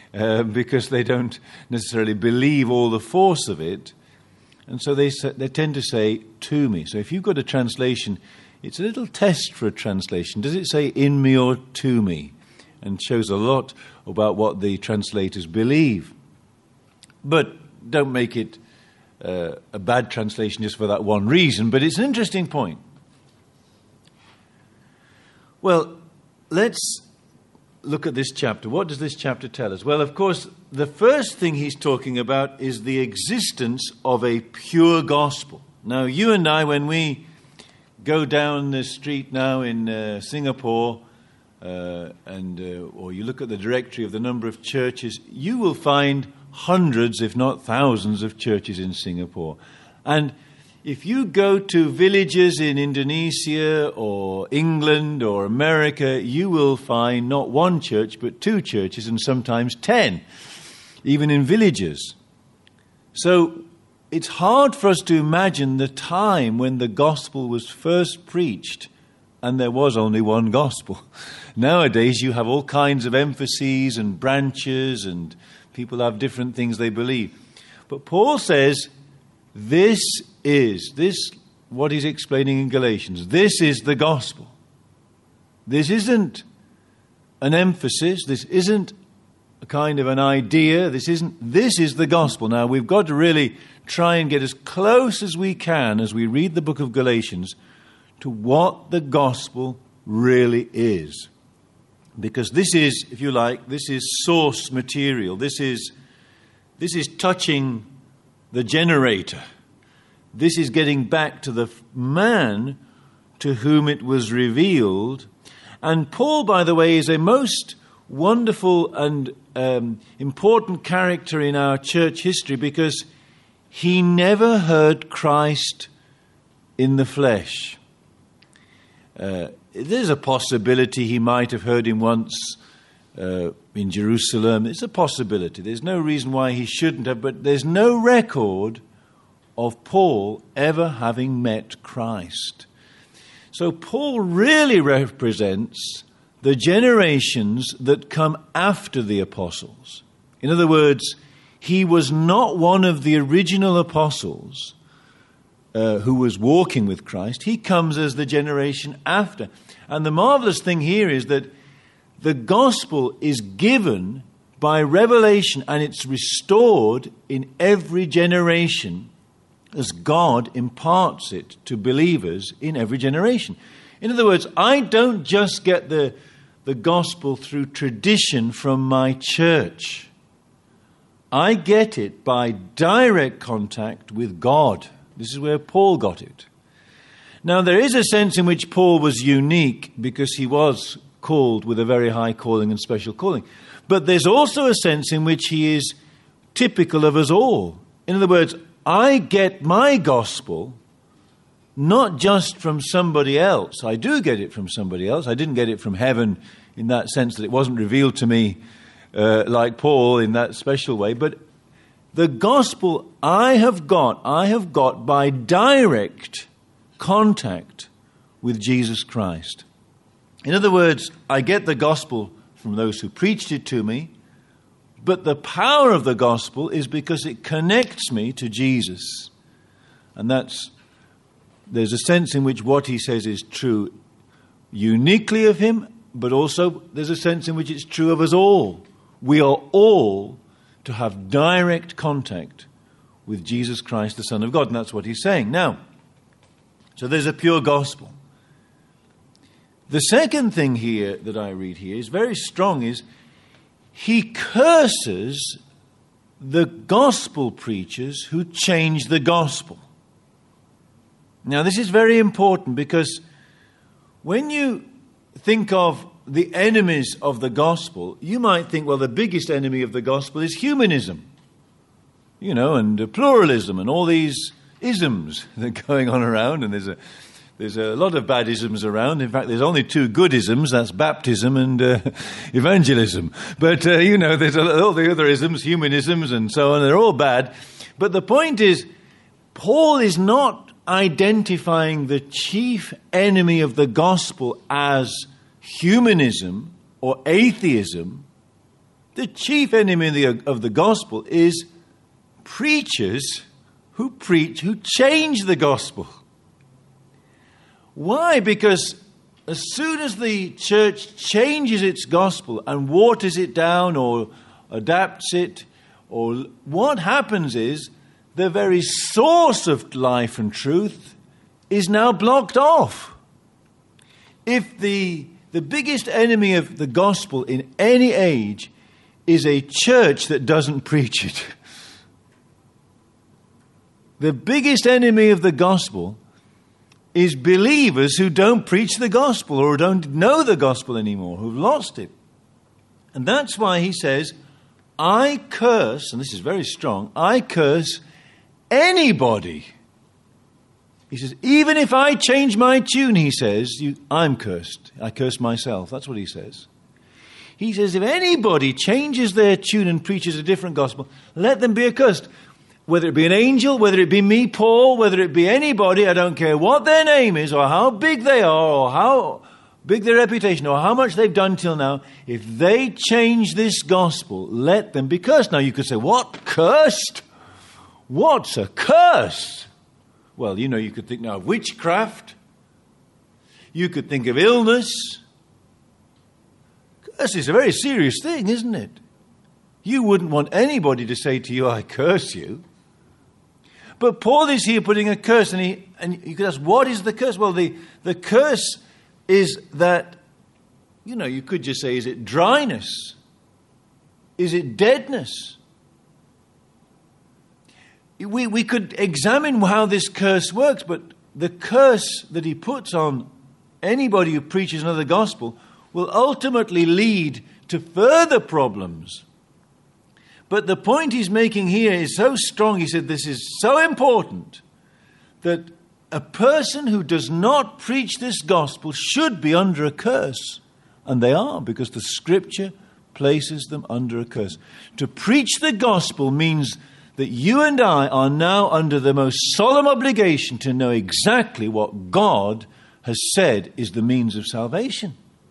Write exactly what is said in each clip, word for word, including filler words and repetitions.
uh, because they don't necessarily believe all the force of it. And so they they tend to say, to me. So if you've got a translation, it's a little test for a translation. Does it say in me or to me? And shows a lot about what the translators believe. But don't make it uh, a bad translation just for that one reason. But it's an interesting point. Well, let's look at this chapter. What does this chapter tell us? Well, of course, the first thing he's talking about is the existence of a pure gospel. Now, you and I, when we go down the street now in uh, Singapore, uh, and uh, or you look at the directory of the number of churches, you will find hundreds, if not thousands, of churches in Singapore. And if you go to villages in Indonesia or England or America, you will find not one church, but two churches and sometimes ten, even in villages. So it's hard for us to imagine the time when the gospel was first preached and there was only one gospel. Nowadays you have all kinds of emphases and branches, and people have different things they believe. But Paul says, this is, this, what he's explaining in Galatians, this is the gospel. This isn't an emphasis, this isn't a kind of an idea, this isn't, this is the gospel. Now, we've got to really try and get as close as we can as we read the book of Galatians to what the gospel really is. Because this is, if you like, this is source material. This is, this is touching the generator. This is getting back to the man to whom it was revealed. And Paul, by the way, is a most wonderful and um, important character in our church history, because he never heard Christ in the flesh. Uh, there's a possibility he might have heard him once uh, in Jerusalem. It's a possibility. There's no reason why he shouldn't have, but there's no record of Paul ever having met Christ. So Paul really represents the generations that come after the apostles. In other words, he was not one of the original apostles uh, who was walking with Christ. He comes as the generation after. And the marvelous thing here is that the gospel is given by revelation, and it's restored in every generation as God imparts it to believers in every generation. In other words, I don't just get the, the gospel through tradition from my church. I get it by direct contact with God. This is where Paul got it. Now, there is a sense in which Paul was unique because he was called with a very high calling and special calling. But there's also a sense in which he is typical of us all. In other words, I get my gospel not just from somebody else. I do get it from somebody else. I didn't get it from heaven in that sense that it wasn't revealed to me uh, like Paul in that special way. But the gospel I have got, I have got by direct contact with Jesus Christ. In other words, I get the gospel from those who preached it to me, but the power of the gospel is because it connects me to Jesus. And that's, there's a sense in which what he says is true uniquely of him, but also there's a sense in which it's true of us all. We are all to have direct contact with Jesus Christ, the Son of God. And that's what he's saying. Now, so there's a pure gospel. The second thing here that I read here is very strong, is he curses the gospel preachers who change the gospel. Now, this is very important because when you think of the enemies of the gospel, you might think, well, the biggest enemy of the gospel is humanism, you know, and pluralism and all these isms that are going on around. And there's a There's a lot of bad isms around. In fact, there's only two good isms. That's baptism and uh, evangelism. But, uh, you know, there's all the other isms, humanisms and so on. They're all bad. But the point is, Paul is not identifying the chief enemy of the gospel as humanism or atheism. The chief enemy of the, of the gospel is preachers who preach, who change the gospel. Why? Because as soon as the church changes its gospel and waters it down or adapts it, or what happens is the very source of life and truth is now blocked off. If the, the biggest enemy of the gospel in any age is a church that doesn't preach it, the biggest enemy of the gospel is believers who don't preach the gospel or don't know the gospel anymore, who've lost it. And that's why he says, I curse, and this is very strong, I curse anybody. He says, even if I change my tune, he says, you, I'm cursed. I curse myself. That's what he says. He says, if anybody changes their tune and preaches a different gospel, let them be accursed. Whether it be an angel, whether it be me, Paul, whether it be anybody, I don't care what their name is or how big they are or how big their reputation or how much they've done till now, if they change this gospel, let them be cursed. Now you could say, what? Cursed? What's a curse? Well, you know, you could think now of witchcraft. You could think of illness. Curse is a very serious thing, isn't it? You wouldn't want anybody to say to you, I curse you. But Paul is here putting a curse, and he and you could ask, what is the curse? Well, the, the curse is that, you know, you could just say, is it dryness? Is it deadness? We, we could examine how this curse works, but the curse that he puts on anybody who preaches another gospel will ultimately lead to further problems. But the point he's making here is so strong, he said this is so important, that a person who does not preach this gospel should be under a curse. And they are, because the Scripture places them under a curse. To preach the gospel means that you and I are now under the most solemn obligation to know exactly what God has said is the means of salvation.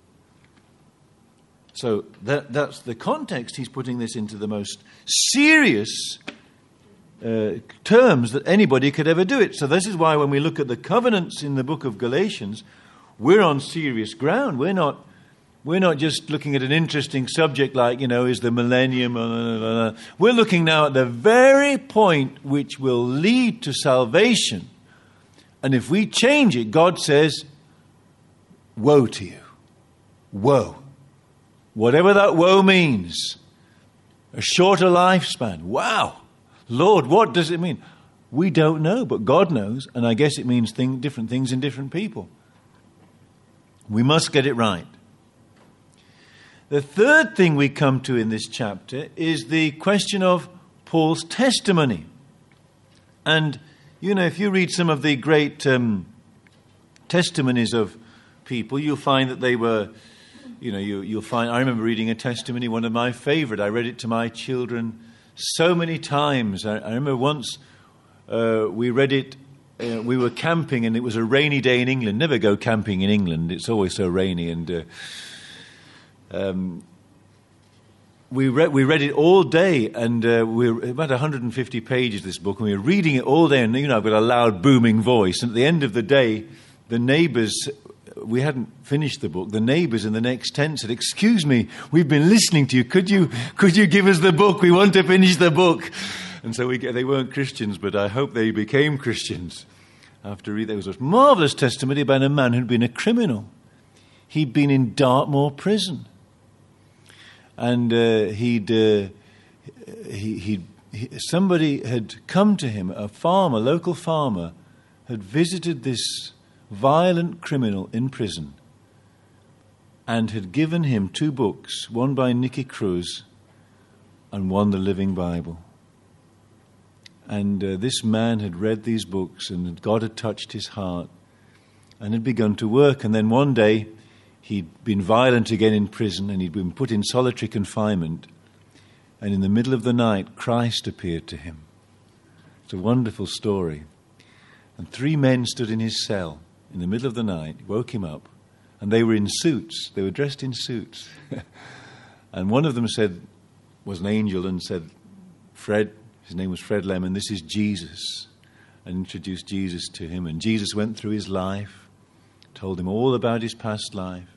So that, that's the context. He's putting this into the most serious uh, terms that anybody could ever do it. So this is why when we look at the covenants in the book of Galatians, we're on serious ground. We're not We're not just looking at an interesting subject like, you know, is the millennium. Blah, blah, blah. We're looking now at the very point which will lead to salvation. And if we change it, God says, woe to you. Woe. Whatever that woe means. A shorter lifespan. Wow. Lord, what does it mean? We don't know, but God knows. And I guess it means thing, different things in different people. We must get it right. The third thing we come to in this chapter is the question of Paul's testimony. And, you know, if you read some of the great um, testimonies of people, you'll find that they were, you know, you, you'll find, I remember reading a testimony, one of my favorite. I read it to my children so many times. I, I remember once uh, we read it, uh, we were camping and it was a rainy day in England. Never go camping in England. It's always so rainy and... Uh, Um, we read we read it all day, and uh, we're about one hundred fifty pages. This book, and we were reading it all day. And you know, I've got a loud, booming voice. And at the end of the day, the neighbours, we hadn't finished the book. The neighbours in the next tent said, "Excuse me, we've been listening to you. Could you could you give us the book? We want to finish the book." And so we they weren't Christians, but I hope they became Christians after reading. There was a marvellous testimony about a man who'd been a criminal. He'd been in Dartmoor prison. And uh, he'd, uh, he, he'd, he, somebody had come to him, a farmer, local farmer, had visited this violent criminal in prison and had given him two books, one by Nicky Cruz and one the Living Bible. And uh, this man had read these books and God had touched his heart and had begun to work. And then one day, he'd been violent again in prison and he'd been put in solitary confinement. And in the middle of the night, Christ appeared to him. It's a wonderful story. And three men stood in his cell in the middle of the night, woke him up, and they were in suits. They were dressed in suits. And one of them said, was an angel and said, Fred, his name was Fred Lemon, this is Jesus, and introduced Jesus to him. And Jesus went through his life, told him all about his past life,